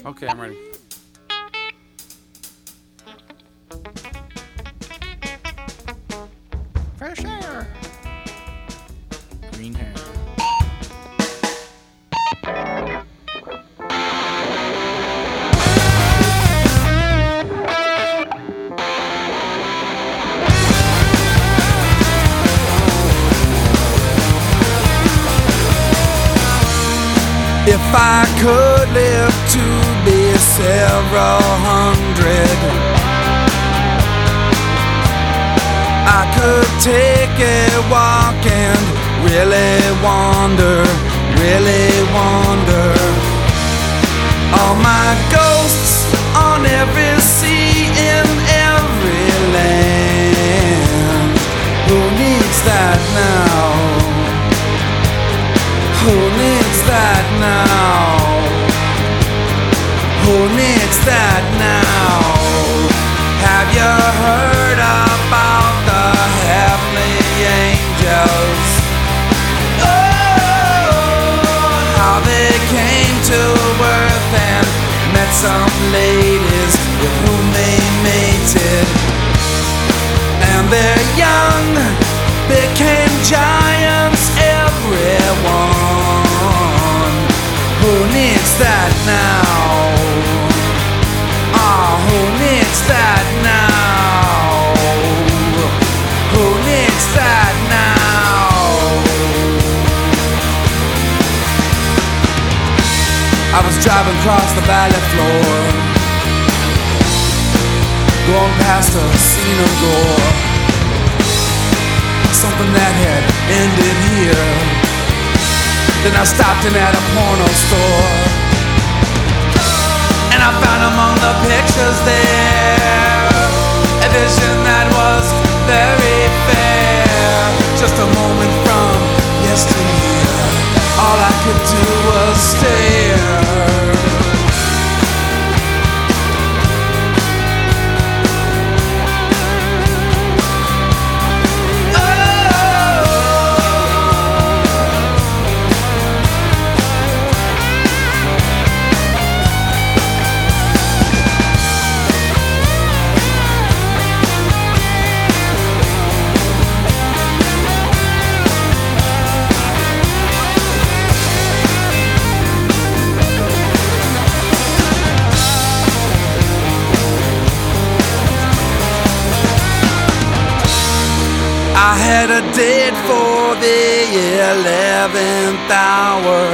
Okay, I'm ready. Fresh air. Green hair. If I could live to be several hundred, I could take a walk and really wonder. All my ghosts on every sea in every land. Who needs that now? Who needs that now? Who needs that now? Have you heard about the heavenly angels? Oh, how they came to earth and met some ladies with whom they mated, and their young became giants, everyone. Who needs that now? Oh, who needs that now? Who needs that now? I was driving across the valley floor, going past a scene of gore, something that had ended here. Then I stopped in at a porno store, and I found among the pictures there a vision that was very fair. Just a moment from yesteryear, all I could do was stare. I had a date for the 11th hour.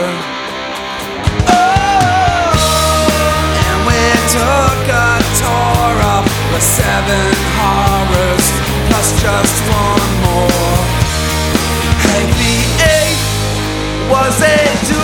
Oh, and we took a tour of the 7 horrors, plus just one more. Hank the 8th was a